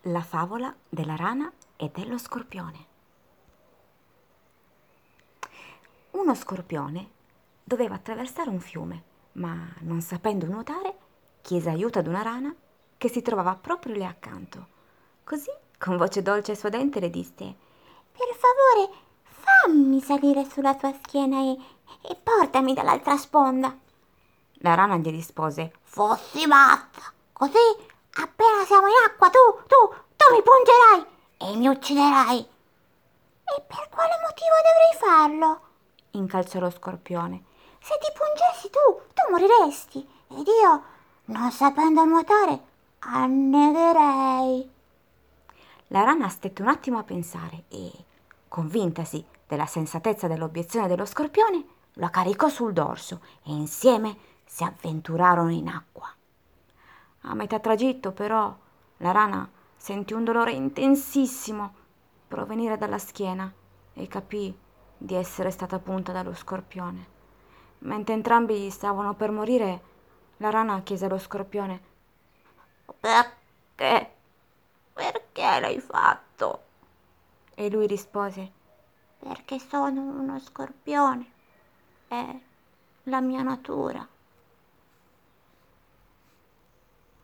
La favola della rana e dello scorpione. Uno scorpione doveva attraversare un fiume, ma non sapendo nuotare, chiese aiuto ad una rana che si trovava proprio lì accanto. Così, con voce dolce e suadente, le disse: Per favore, fammi salire sulla tua schiena e portami dall'altra sponda. La rana gli rispose: Fossi matta, così appena siamo in acqua tu mi pungerai e mi ucciderai. E per quale motivo dovrei farlo? incalzò lo scorpione. Se ti pungessi tu moriresti ed io, non sapendo nuotare, annegherei. La rana stette un attimo a pensare e, convintasi della sensatezza dell'obiezione dello scorpione, la caricò sul dorso e insieme si avventurarono in acqua. A metà tragitto, però, la rana sentì un dolore intensissimo provenire dalla schiena e capì di essere stata punta dallo scorpione. Mentre entrambi stavano per morire, la rana chiese allo scorpione: Perché? Perché l'hai fatto? E lui rispose: Perché sono uno scorpione. È la mia natura.